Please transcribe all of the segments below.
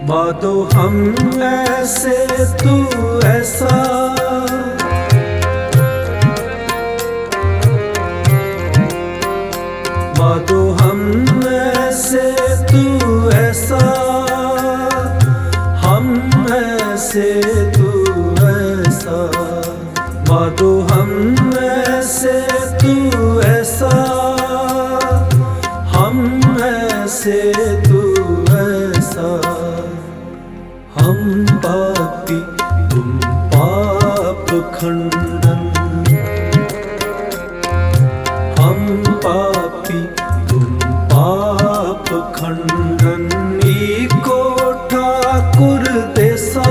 माधो हम ऐसे तू ऐसा, माधो हम ऐसे तू ऐसा, हम ऐसे तू ऐसा, माधो हम ऐसे तू ऐसा, हम ऐसे तू ऐसा। हम पापी तुम पाप खंडन, हम पापी तुम पाप खंडन। नीको ठाकुर देसा,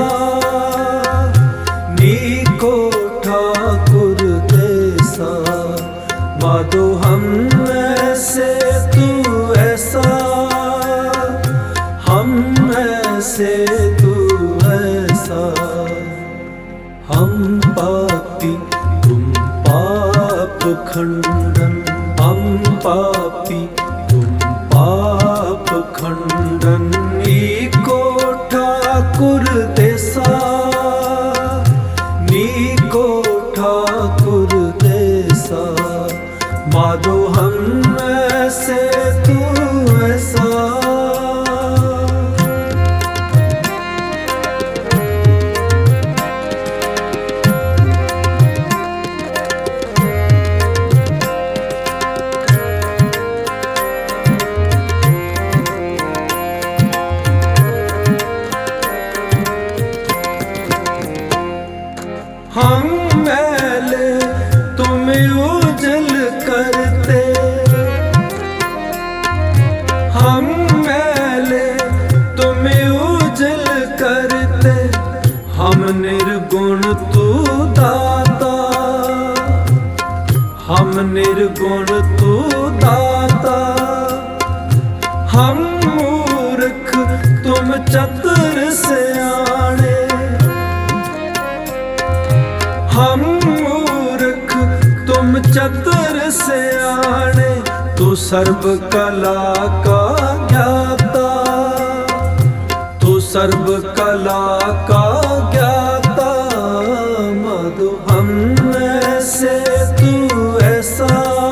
नीको ठाकुर देसा, माधो हम ऐसे तू ऐसा, हम ऐसे तू ऐसा। हम पापी तुम पाप खंडन, हम पापी तुम पाप खंडन। नीको ठाकुर देसा, नीको ठाकुर देसा, माधो हम ऐसे तू ऐसा। हम मैले तुम उजल करते, हम मैले तुम उजल करते। हम निर्गुण तू दाता, हम निर्गुण तू दाता। हम मूर्ख तुम चतुर सयाने, हम मूर्ख तुम चतुर सयाने। तू सर्व कला का ज्ञाता, तू सर्व कला का ज्ञाता, माधो हम ऐसे तू ऐसा,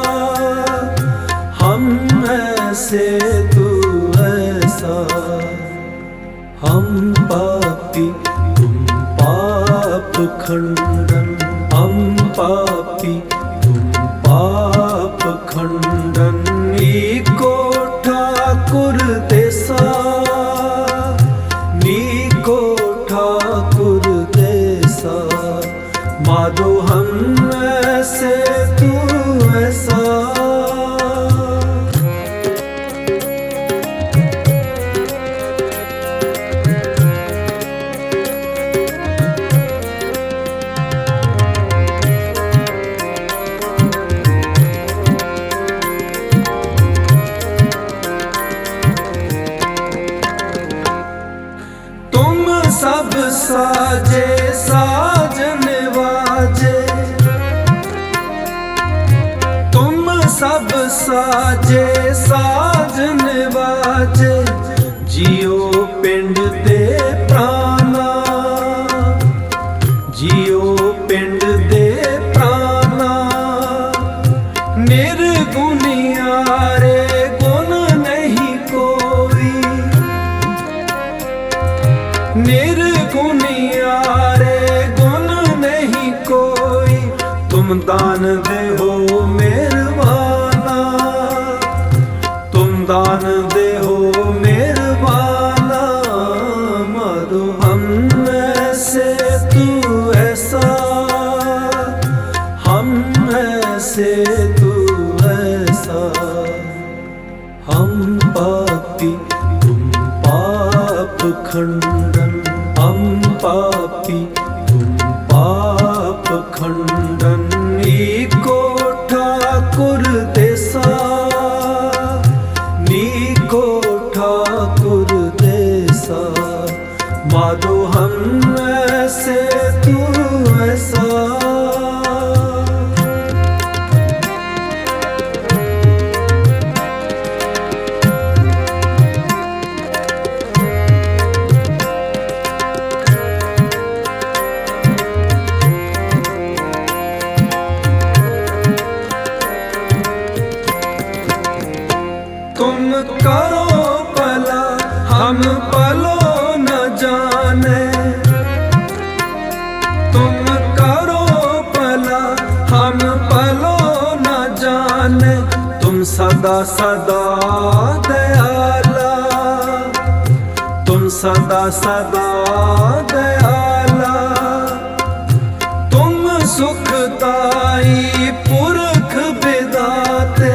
हम ऐसे तू ऐसा। हम पापी तुम पाप खंडन, हम पापी तुम पाप खंडन। नीको ठाकुर देसा, नीको ठाकुर देसा, माधो हम ऐसे तू ऐसा। सब साजे साजन वाजे, तुम सब साजे साजन वाजे। जियो पिंड दे प्राणा, जियो पिंड दे प्राणा। निर्गुणियारे गुण नहीं कोई, निर्गुणियारे गुण नहीं कोई। तुम दान दे हो मेरवाना, तुम दान दे हो मेरवाना, माधो हम ऐसे तू ऐसा, हम ऐसे तू ऐसा। हम पापी तुम पाप खंडन, हम पापी तुम पाप खंडन। नीको ठाकुर देसा, नीको ठाकुर देसा, माधो हम ऐसे तू ऐसा। सदा सदा दयाला, तुम सदा सदा दयाला, तुम सुखदाई पुरख विदाते,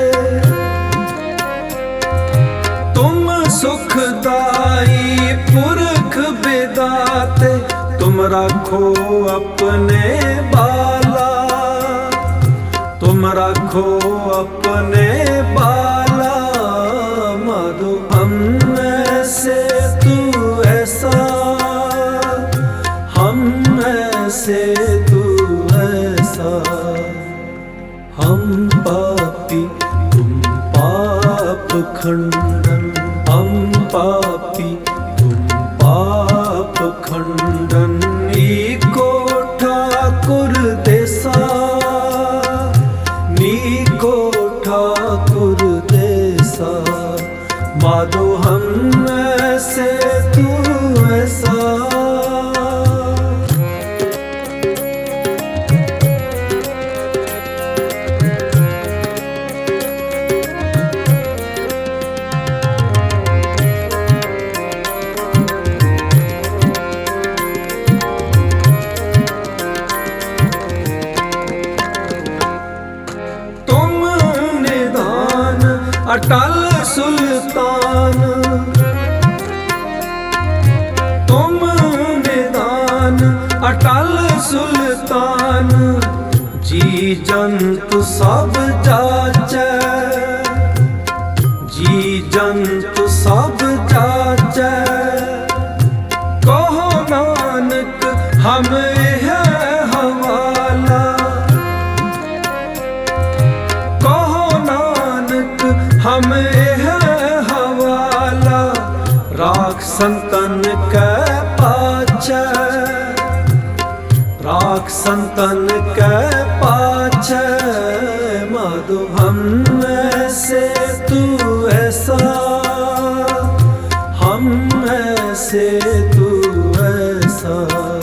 तुम सुखदाई पुरख विदाते, तुम राखो अपने बाला, तुम राखो अपने बाला। माधो हम ऐसे तू ऐसा, हम ऐसे तू ऐसा, हम पापी तुम पाप खंडन, हम पापी तुम पाप खंडन। नीको ठाकुर देसा, नीको ठाकुर देसा, माधो हम ऐसे तू ऐसा। अटल सुल्तान, तुम निदान अटल सुल्तान, जी जंतु सब जाचै, जी जंतु सब जाचै, कहो नानक हम है हवाला, कहो नानक हम है हवाला। राख संतन के पाछे, राख संतन के पाछे, माधो हम ऐसे तू ऐसा, हम ऐसे तू ऐसा,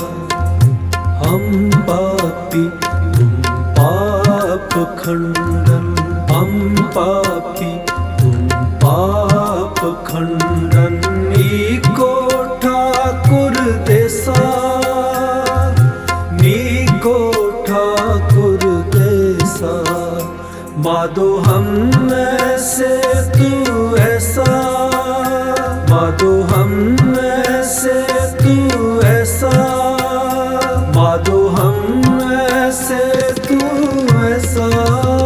हम पापी तुम पाप खंडन, हम पापी तुम पाप खंडन। नीको ठाकुर देसा, नीको ठाकुर देसा, माधो हम ऐसे तू ऐसा, माधो हम ऐसे तू ऐसा, माधो हम ऐसे तू ऐसा।